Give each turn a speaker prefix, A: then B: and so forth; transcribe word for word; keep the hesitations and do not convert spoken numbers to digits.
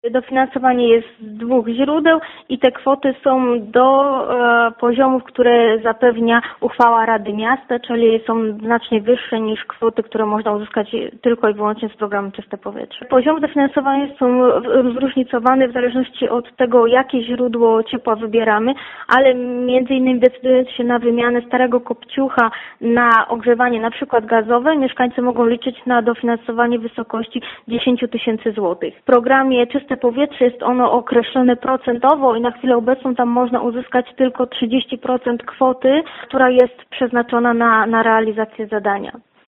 A: Dofinansowanie jest z dwóch źródeł i te kwoty są do e, poziomów, które zapewnia uchwała Rady Miasta, czyli są znacznie wyższe niż kwoty, które można uzyskać tylko i wyłącznie z programu Czyste Powietrze. Poziomy dofinansowania są zróżnicowane w zależności od tego, jakie źródło ciepła wybieramy, ale między innymi decydując się na wymianę starego kopciucha na ogrzewanie na przykład gazowe, mieszkańcy mogą liczyć na dofinansowanie w wysokości dziesięć tysięcy złotych. W programie Czyste Powietrze jest ono określone procentowo i na chwilę obecną tam można uzyskać tylko trzydzieści procent kwoty, która jest przeznaczona na, na realizację zadania.